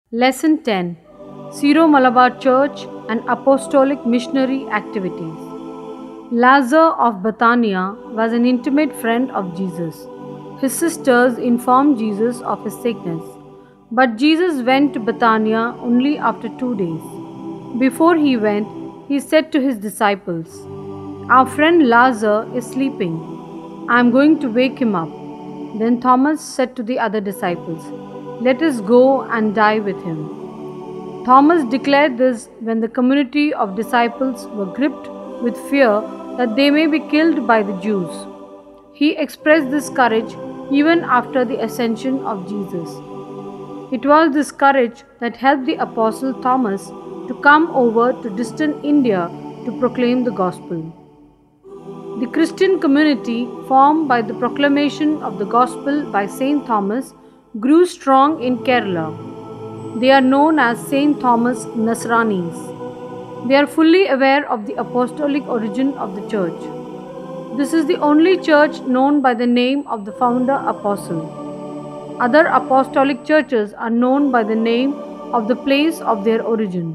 Lesson 10, Syro Malabar Church and Apostolic Missionary Activities. Lazar of Bethania was an intimate friend of Jesus. His sisters informed Jesus of his sickness, but Jesus went to Bethania only after 2 days. Before he went, he said to his disciples, "Our friend Lazar is sleeping. I am going to wake him up." Then Thomas said to the other disciples, "Let us go and die with him." Thomas declared this when the community of disciples were gripped with fear that they may be killed by the Jews. He expressed this courage even after the ascension of Jesus. It was this courage that helped the Apostle Thomas to come over to distant India to proclaim the gospel. The Christian community formed by the proclamation of the gospel by Saint Thomas grew strong in Kerala. They are known as Saint Thomas Nasranis. They are fully aware of the apostolic origin of the church. This is the only church known by the name of the founder apostle. Other apostolic churches are known by the name of the place of their origin.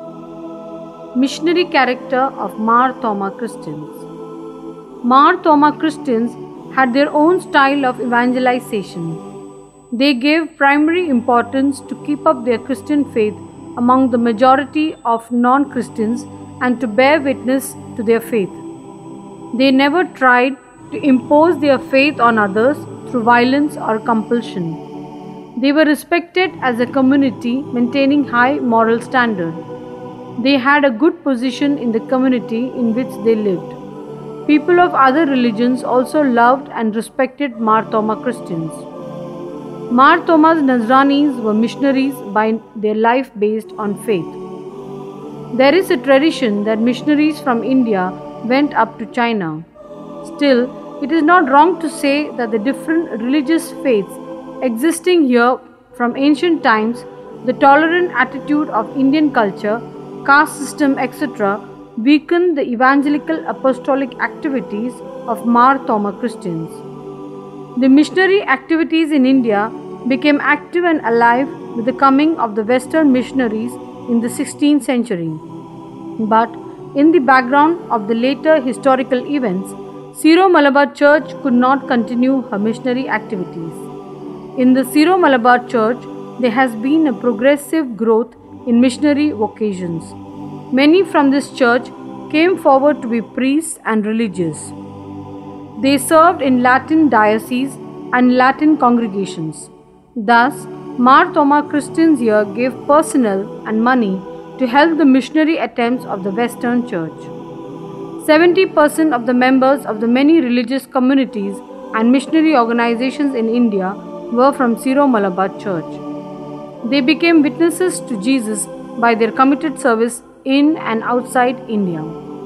Missionary character of Mar Thoma Christians. Mar Thoma Christians had their own style of evangelization. They gave primary importance to keep up their Christian faith among the majority of non-Christians and to bear witness to their faith. They never tried to impose their faith on others through violence or compulsion. They were respected as a community, maintaining high moral standard. They had a good position in the community in which they lived. People of other religions also loved and respected Mar Thoma Christians. Mar Thoma's Nazranis were missionaries by their life based on faith. There is a tradition that missionaries from India went up to China. Still, it is not wrong to say that the different religious faiths existing here from ancient times, the tolerant attitude of Indian culture, caste system, etc., weakened the evangelical apostolic activities of Mar Thoma Christians. The missionary activities in India became active and alive with the coming of the Western missionaries in the 16th century. But in the background of the later historical events, Syro Malabar Church could not continue her missionary activities. In the Syro Malabar Church, there has been a progressive growth in missionary vocations. Many from this church came forward to be priests and religious. They served in Latin dioceses and Latin congregations. Thus, Mar Thoma Christians here gave personnel and money to help the missionary attempts of the Western Church. 70% of the members of the many religious communities and missionary organizations in India were from Syro Malabar Church. They became witnesses to Jesus by their committed service in and outside India.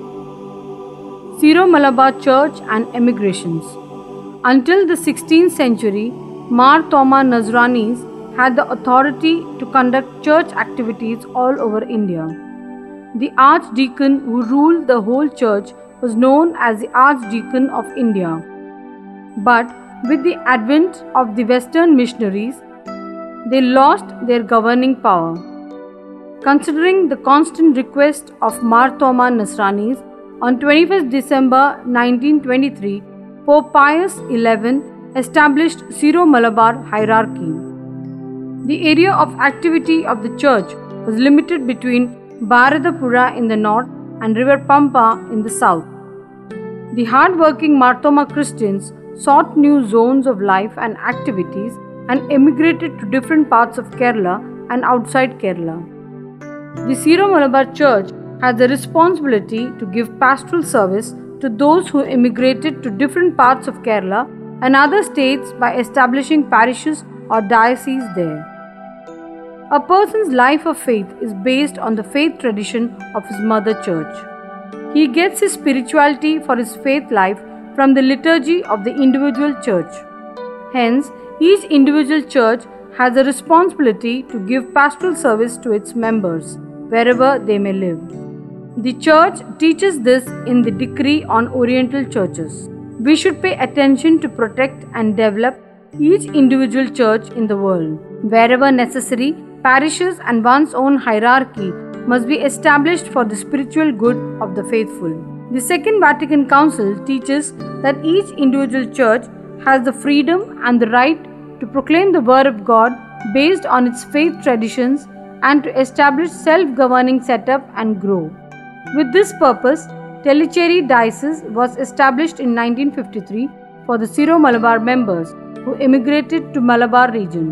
Syro Malabar Church and emigrations. Until the 16th century, Mar Thoma Nazranis had the authority to conduct church activities all over India. The archdeacon who ruled the whole church was known as the Archdeacon of India. But with the advent of the Western missionaries, they lost their governing power. Considering the constant request of Mar Thoma Nasranis, on 21st December 1923, Pope Pius XI established Syro Malabar hierarchy. The area of activity of the church was limited between Bharatapura in the north and River Pampa in the south. The hard-working Mar Thoma Christians sought new zones of life and activities and emigrated to different parts of Kerala and outside Kerala. The Syro Malabar Church had the responsibility to give pastoral service to those who immigrated to different parts of Kerala and other states by establishing parishes or dioceses there. A person's life of faith is based on the faith tradition of his mother church. He gets his spirituality for his faith life from the liturgy of the individual church. Hence, each individual church has a responsibility to give pastoral service to its members, wherever they may live. The church teaches this in the decree on Oriental churches. We should pay attention to protect and develop each individual church in the world. Wherever necessary, parishes and one's own hierarchy must be established for the spiritual good of the faithful. The Second Vatican Council teaches that each individual church has the freedom and the right to proclaim the Word of God based on its faith traditions and to establish self-governing setup and grow. With this purpose, Tellicherry Diocese was established in 1953 for the Syro-Malabar members who immigrated to Malabar region.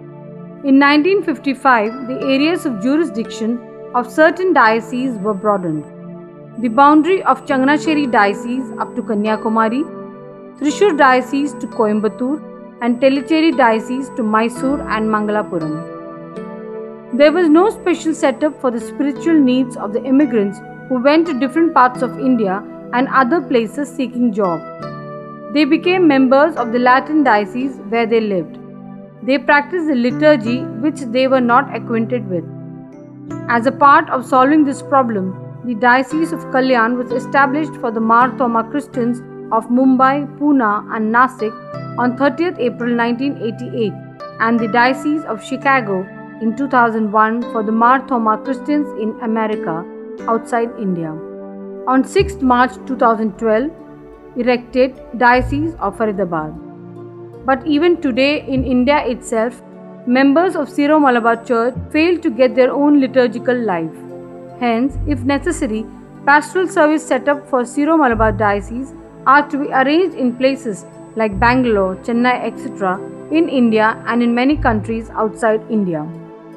In 1955, the areas of jurisdiction of certain dioceses were broadened. The boundary of Changanasheri Diocese up to Kanyakumari, Thrissur Diocese to Coimbatore, and Tellicherry Diocese to Mysore and Mangalapuram. There was no special setup for the spiritual needs of the immigrants who went to different parts of India and other places seeking job. They became members of the Latin diocese where they lived. They practiced the liturgy which they were not acquainted with. As a part of solving this problem, the Diocese of Kalyan was established for the Mar Thoma Christians of Mumbai, Pune and Nasik on 30th April 1988 and the Diocese of Chicago in 2001 for the Mar Thoma Christians in America outside India. On 6th March 2012, erected Diocese of Faridabad. But even today in India itself, members of Syro-Malabar Church fail to get their own liturgical life. Hence, if necessary, pastoral service set up for Syro-Malabar Diocese are to be arranged in places like Bangalore, Chennai, etc. in India and in many countries outside India.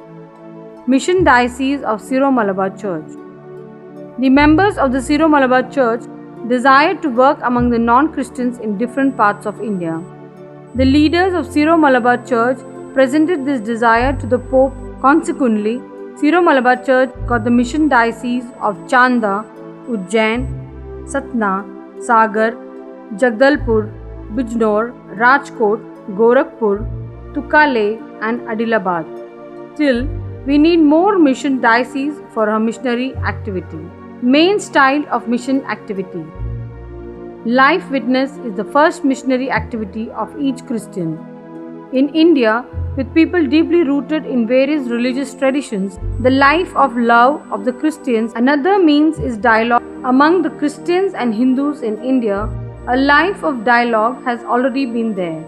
Mission Diocese of Syro-Malabar Church. The members of the Syro-Malabar Church desire to work among the non-Christians in different parts of India. The leaders of Syro-Malabar Church presented this desire to the Pope. Consequently, Syro-Malabar Church got the mission diocese of Chanda, Ujjain, Satna, Sagar, Jagdalpur, Bijnor, Rajkot, Gorakhpur, Tukale and Adilabad. Still, we need more mission dioceses for our missionary activity. Main style of mission activity. Life witness is the first missionary activity of each Christian. In India, with people deeply rooted in various religious traditions, the life of love of the Christians, another means is dialogue. Among the Christians and Hindus in India, a life of dialogue has already been there.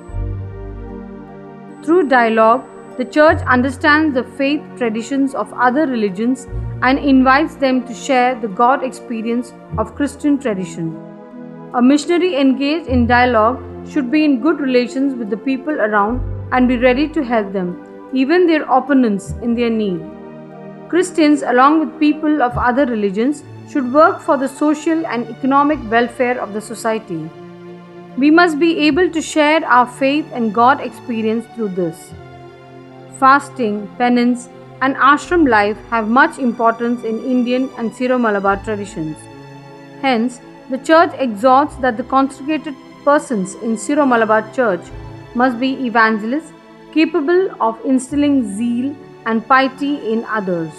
Through dialogue, the Church understands the faith traditions of other religions and invites them to share the God experience of Christian tradition. A missionary engaged in dialogue should be in good relations with the people around and be ready to help them, even their opponents in their need. Christians, along with people of other religions, should work for the social and economic welfare of the society. We must be able to share our faith and God experience through this. Fasting, penance, and ashram life have much importance in Indian and Syro-Malabar traditions. Hence, the Church exhorts that the consecrated persons in Syro-Malabar Church must be evangelists capable of instilling zeal and piety in others.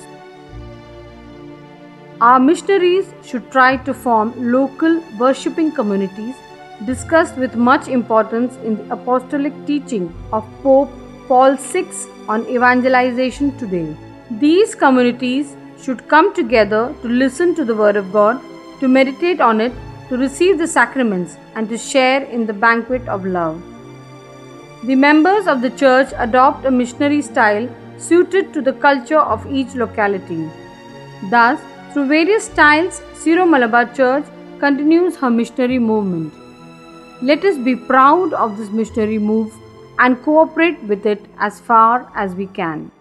Our missionaries should try to form local worshipping communities discussed with much importance in the apostolic teaching of Pope Paul VI on evangelization today. These communities should come together to listen to the Word of God, to meditate on it, to receive the sacraments, and to share in the banquet of love. The members of the Church adopt a missionary style suited to the culture of each locality. Thus, through various styles, Syro-Malabar Church continues her missionary movement. Let us be proud of this missionary move and cooperate with it as far as we can.